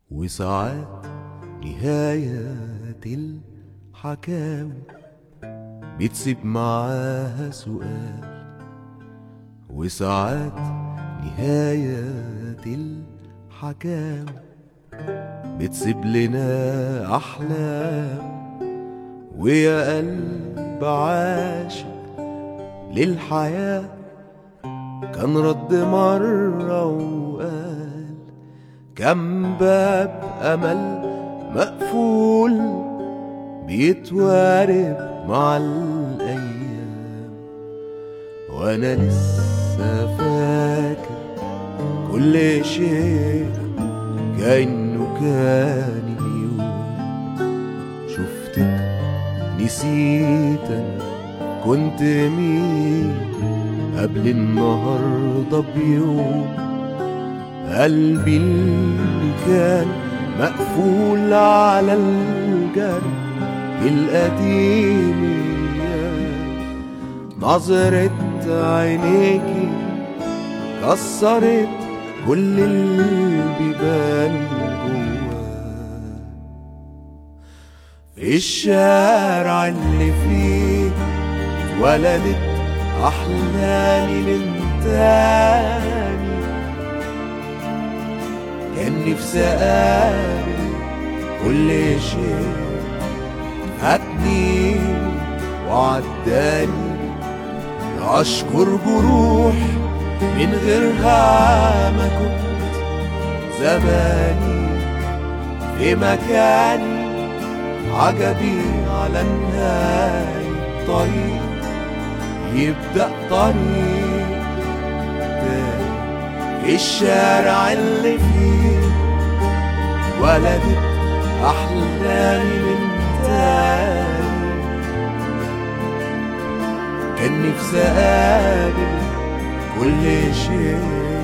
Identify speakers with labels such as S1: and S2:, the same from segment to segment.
S1: وساعات نهاية الحكاوي بتسيب معاها سؤال، وساعات نهاية الحكاوي بتسيب لنا أحلام. ويا قلب عاشق للحياة كان رد مرة وقال كم باب أمل مقفول بيتوارب مع الأيام. وأنا لسه فاكر كل شيء كأنه كان اليوم. شفتك نسيتك كنت مين قبل النهاردة بيوم. قلبي اللي كان مقفول على الجرح القديم، نظرة عينيكي كسرت كل البيبان جواه. في الشارع اللي فيه اتولدت أحلامي من تاني، كان نفسي أقابل كل شيء فاتني وعداني. أشكر جروح من غيرها ما كنت زماني في مكاني. عجبي على نهاية طريق يبدأ طريق تاني. في الشارع اللي فيه ولدت أحلامي من تاني، كان نفسي أقابل كل شيء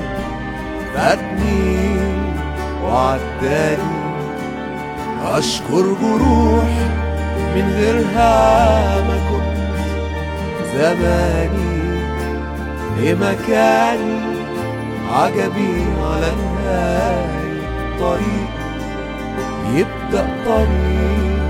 S1: فاتني وعداني. أشكر جروح من غيرها ما كنت زماني في مكاني. عجبي على نهاية طريق يبدأ طريق